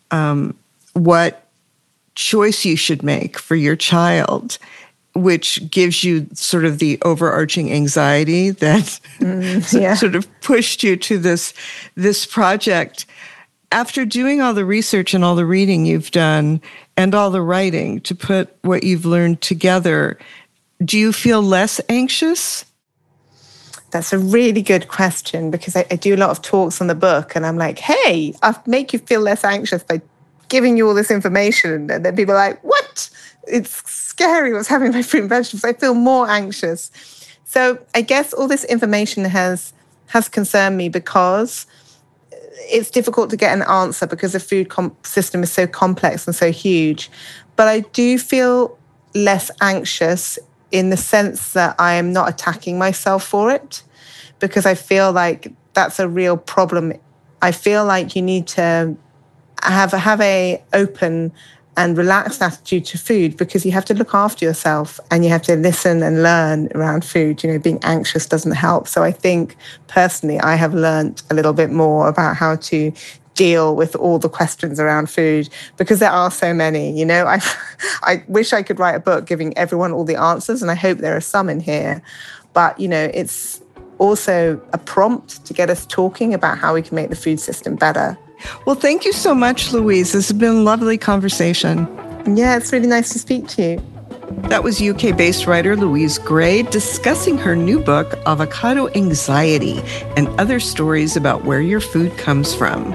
what choice you should make for your child, which gives you sort of the overarching anxiety that sort of pushed you to this project. After doing all the research and all the reading you've done and all the writing to put what you've learned together, do you feel less anxious? That's a really good question, because I do a lot of talks on the book, and I'm like, hey, I'll make you feel less anxious by giving you all this information. And then people are like, what? It's scary what's happening with my fruit and vegetables. I feel more anxious. So I guess all this information has concerned me, because it's difficult to get an answer because the food system is so complex and so huge. But I do feel less anxious in the sense that I am not attacking myself for it, because I feel like that's a real problem. I feel like you need to have a open and relaxed attitude to food, because you have to look after yourself and you have to listen and learn around food. You know, being anxious doesn't help. So I think personally, I have learned a little bit more about how to deal with all the questions around food, because there are so many. You know, I wish I could write a book giving everyone all the answers, and I hope there are some in here. But, you know, it's also a prompt to get us talking about how we can make the food system better. Well, thank you so much, Louise. This has been a lovely conversation. Yeah, it's really nice to speak to you. That was UK-based writer Louise Gray discussing her new book, Avocado Anxiety, and other stories about where your food comes from.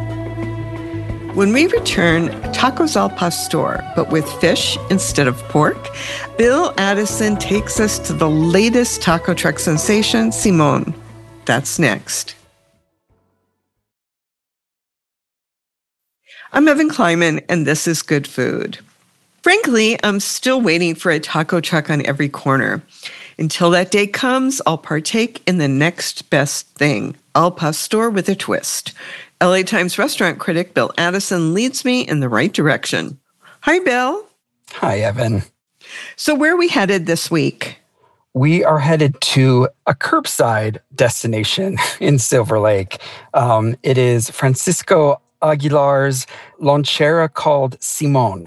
When we return, tacos al pastor, but with fish instead of pork, Bill Addison takes us to the latest taco truck sensation, Simón. That's next. I'm Evan Kleiman, and this is Good Food. Frankly, I'm still waiting for a taco truck on every corner. Until that day comes, I'll partake in the next best thing, al pastor with a twist. LA Times restaurant critic Bill Addison leads me in the right direction. Hi, Bill. Hi, Evan. So where are we headed this week? We are headed to a curbside destination in Silver Lake. It is Francisco Aguilar's lonchera called Simón.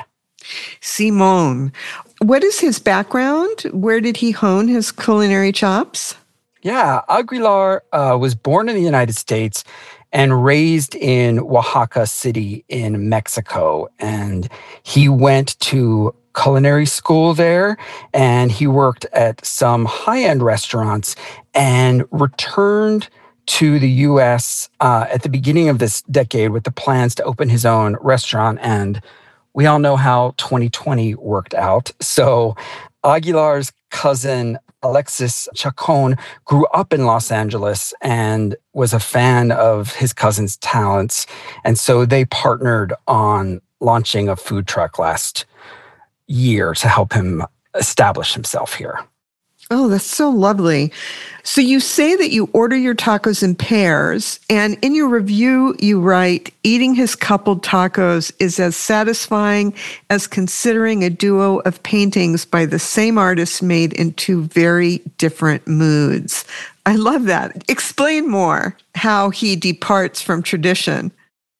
Simón. What is his background? Where did he hone his culinary chops? Yeah, Aguilar was born in the United States and raised in Oaxaca City in Mexico. And he went to culinary school there, and he worked at some high-end restaurants and returned to the U.S. At the beginning of this decade with the plans to open his own restaurant. And we all know how 2020 worked out. So Aguilar's cousin, Alexis Chacon, grew up in Los Angeles and was a fan of his cousin's talents. And so they partnered on launching a food truck last year to help him establish himself here. Oh, that's so lovely. So you say that you order your tacos in pairs, and in your review, you write, eating his coupled tacos is as satisfying as considering a duo of paintings by the same artist made in two very different moods. I love that. Explain more how he departs from tradition.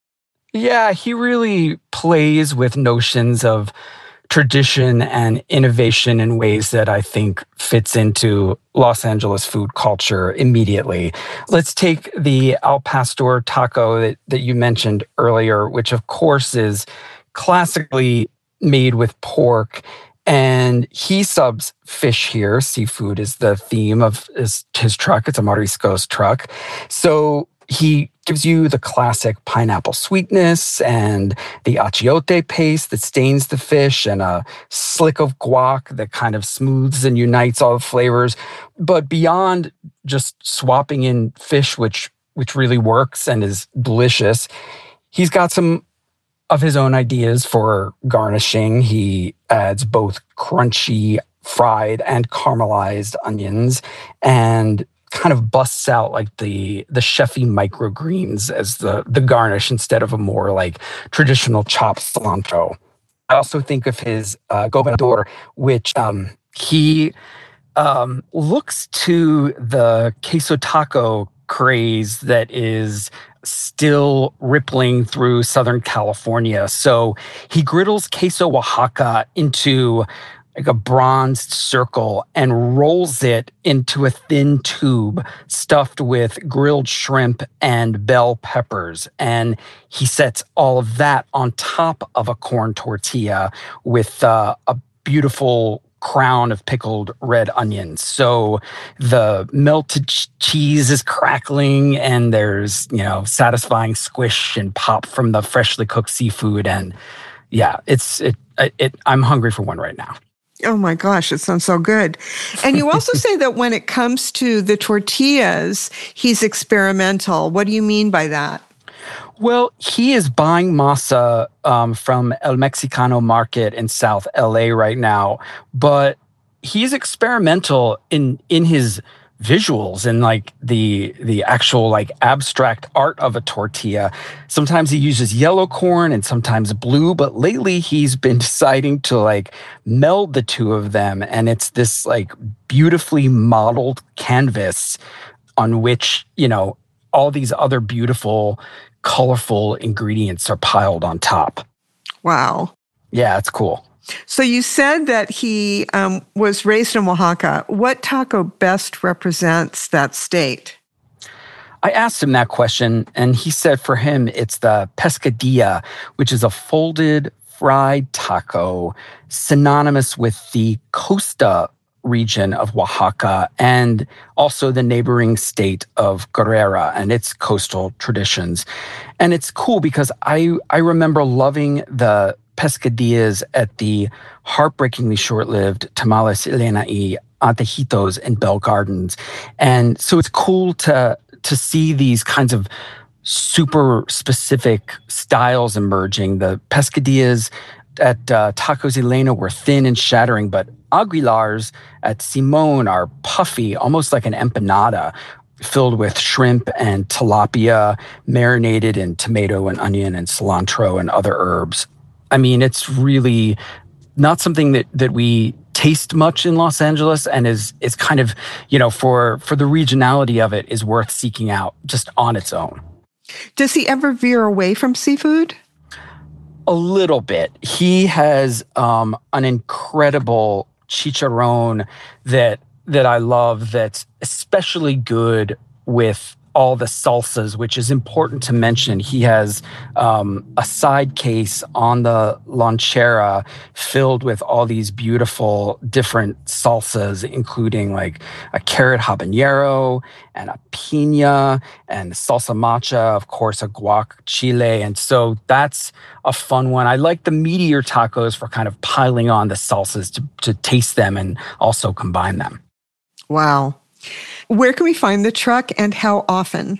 Yeah, he really plays with notions of tradition and innovation in ways that I think fits into Los Angeles food culture immediately. Let's take the al pastor taco that you mentioned earlier, which of course is classically made with pork. And he subs fish here. Seafood is the theme of his truck. It's a Mariscos truck. So he gives you the classic pineapple sweetness and the achiote paste that stains the fish and a slick of guac that kind of smooths and unites all the flavors. But beyond just swapping in fish, which really works and is delicious, he's got some of his own ideas for garnishing. He adds both crunchy fried and caramelized onions and kind of busts out like the chefy microgreens as the garnish instead of a more like traditional chopped cilantro. I also think of his gobernador, which he looks to the queso taco craze that is still rippling through Southern California. So he griddles queso Oaxaca into like a bronzed circle and rolls it into a thin tube stuffed with grilled shrimp and bell peppers. And he sets all of that on top of a corn tortilla with a beautiful crown of pickled red onions. So the melted cheese is crackling and there's, satisfying squish and pop from the freshly cooked seafood. And yeah, I'm hungry for one right now. Oh my gosh, it sounds so good. And you also say that when it comes to the tortillas, he's experimental. What do you mean by that? Well, he is buying masa from El Mexicano Market in South LA right now, but he's experimental in his visuals and like the actual like abstract art of a tortilla. Sometimes he uses yellow corn and sometimes blue, but lately he's been deciding to like meld the two of them, and it's this like beautifully modeled canvas on which, all these other beautiful, colorful ingredients are piled on top. Wow. Yeah, it's cool. So you said that he was raised in Oaxaca. What taco best represents that state? I asked him that question, and he said for him, it's the pescadilla, which is a folded fried taco synonymous with the Costa region of Oaxaca and also the neighboring state of Guerrero and its coastal traditions. And it's cool because I remember loving the pescadillas at the heartbreakingly short-lived Tamales Elena y Antejitos in Bell Gardens. And so it's cool to see these kinds of super specific styles emerging. The pescadillas at Tacos Elena were thin and shattering, but aguilars at Simón are puffy, almost like an empanada, filled with shrimp and tilapia, marinated in tomato and onion and cilantro and other herbs. I mean, it's really not something that we taste much in Los Angeles, and is kind of, for the regionality of it, is worth seeking out just on its own. Does he ever veer away from seafood? A little bit. He has an incredible chicharron that I love, that's especially good with all the salsas, which is important to mention. He has a side case on the lonchera filled with all these beautiful different salsas, including like a carrot habanero and a piña and salsa macha, of course, a guac chile. And so that's a fun one. I like the meatier tacos for kind of piling on the salsas to taste them and also combine them. Wow. Where can we find the truck and how often?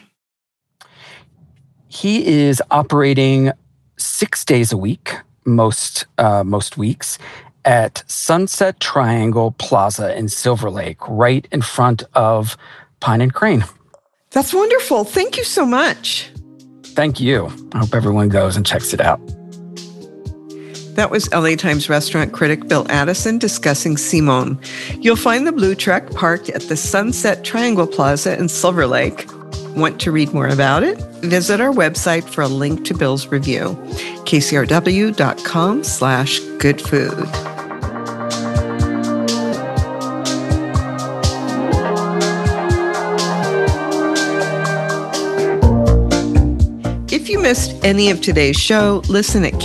He is operating 6 days a week, most weeks, at Sunset Triangle Plaza in Silver Lake, right in front of Pine and Crane. That's wonderful. Thank you so much. Thank you. I hope everyone goes and checks it out. That was LA Times restaurant critic Bill Addison discussing Simón. You'll find the blue truck parked at the Sunset Triangle Plaza in Silver Lake. Want to read more about it? Visit our website for a link to Bill's review, kcrw.com/goodfood. If you missed any of today's show, listen at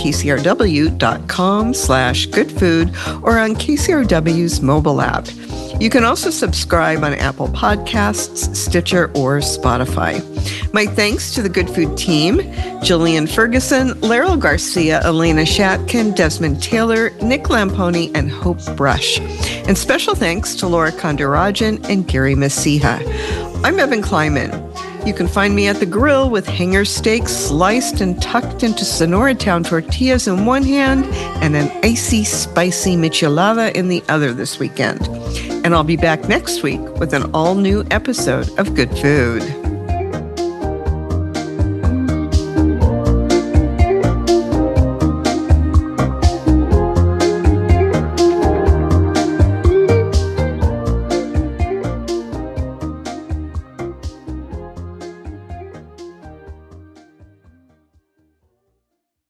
kcrw.com/goodfood or on KCRW's mobile app. You can also subscribe on Apple Podcasts, Stitcher, or Spotify. My thanks to the Good Food team, Jillian Ferguson, Laryl Garcia, Elena Shatkin, Desmond Taylor, Nick Lamponi, and Hope Brush. And special thanks to Laura Kandarajan and Gary Masiha. I'm Evan Kleiman. You can find me at the grill with hanger steaks sliced and tucked into Sonora Town tortillas in one hand and an icy, spicy michelada in the other this weekend. And I'll be back next week with an all-new episode of Good Food.